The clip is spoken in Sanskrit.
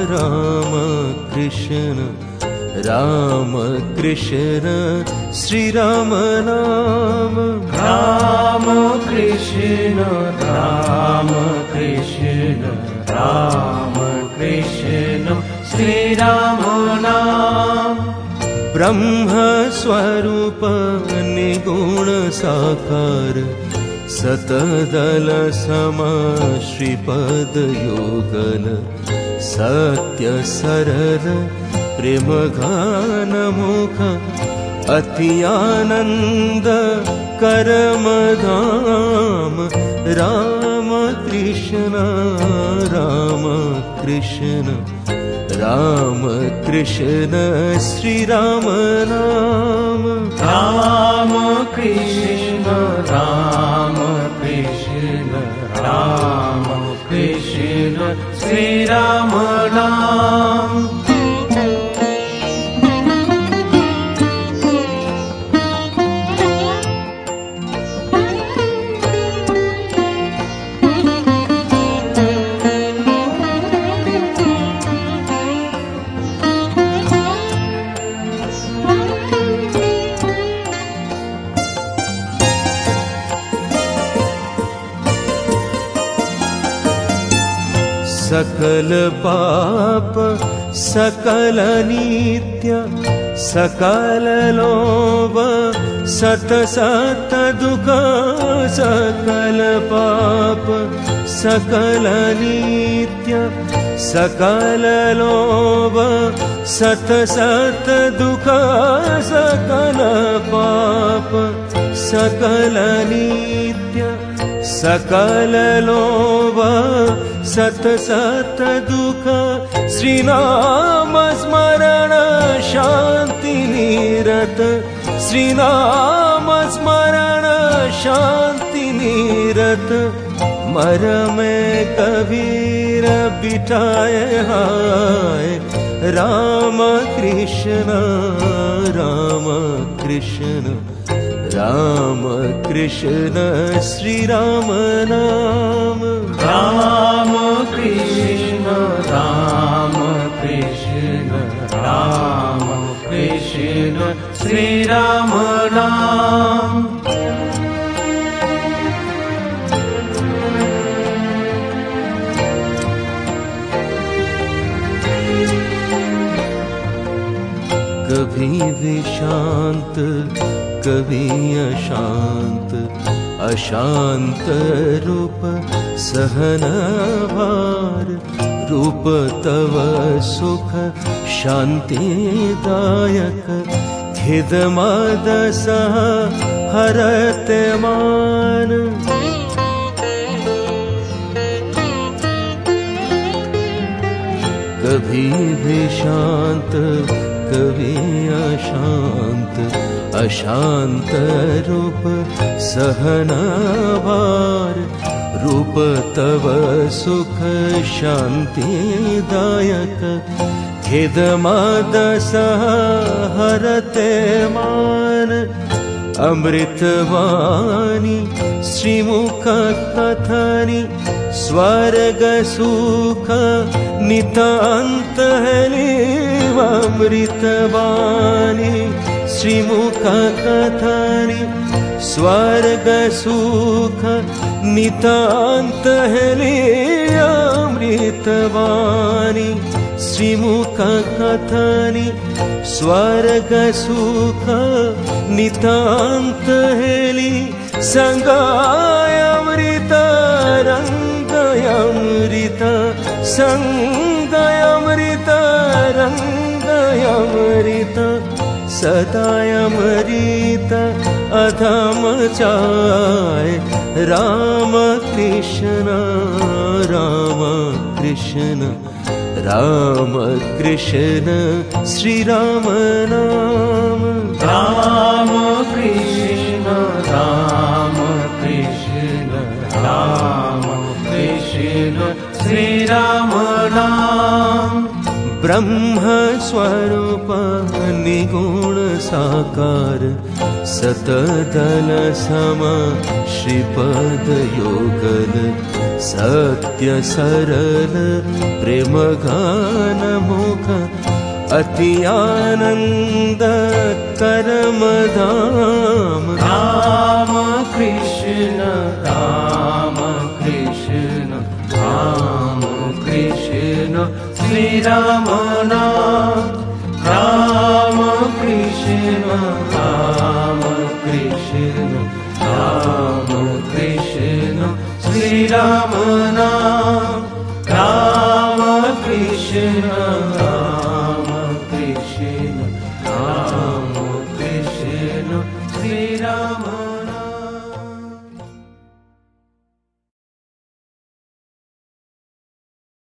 राम कृष्ण राम कृष्ण श्री राम नाम राम कृष्ण राम कृष्ण राम कृष्ण श्री राम नाम ब्रह्म स्वरूप निगुण साकार सतदल सम श्रीपद योगल सत्य सरल प्रेम घन मुख अति आनंद करम धाम राम कृष्ण राम कृष्ण राम कृष्ण श्री राम नाम राम कृष्ण राम कृष्ण राम कृष्ण श्री राम नाम सकल पाप सकल नित्य सकल लोभ सत सत दुख सकल पाप सकल नित्य सकल लोभ सत सत दुख सकल पाप सकल नित्य सकल लोभ सत सत दुख श्री नाम स्मरण शांति निरत श्री नाम स्मरण शांति निरत मर में कबीर बिठाए हाय राम कृष्ण राम कृष्ण राम कृष्ण श्री राम नाम राम कृष्ण राम कृष्ण राम कृष्ण श्री राम नाम कभी विशांत कभी अशांत अशांत रूप सहन भार रूप तव सुख शांतिदायक खिद मद सह हरत मान कभी भी शांत कभी अशांत अशांत रूप सहन भार रूप तव सुख शांतिदायक खिद मद सह हरते मान अमृतवाणी श्रीमुख कथनी स्वर्ग सुख नितांत अमृतवाणी श्रीमुख कथनी स्वर्ग सुख नितांत अमृतवाणी श्रीमुख कथनी स्वर्ग सुख नितांत संगाय अमृत रंगाय अमृत संगाय अमृत रंगाय अमृत सदाय अमृत अधम चाय राम कृष्ण राम कृष्ण राम कृष्ण श्री राम नाम राम कृष्ण राम कृष्ण राम कृष्ण श्री राम नाम ब्रह्म स्वरूप निगुण साकार सतदल सम श्रीपद योगल सत्य सरल प्रेम गान मुख अति आनंद कर्म धाम राम कृष्ण राम कृष्ण राम कृष्ण श्री राम नाम राम कृष्ण राम कृष्ण राम कृष्ण श्री राम नाम राम कृष्ण राम कृष्ण राम कृष्ण श्री राम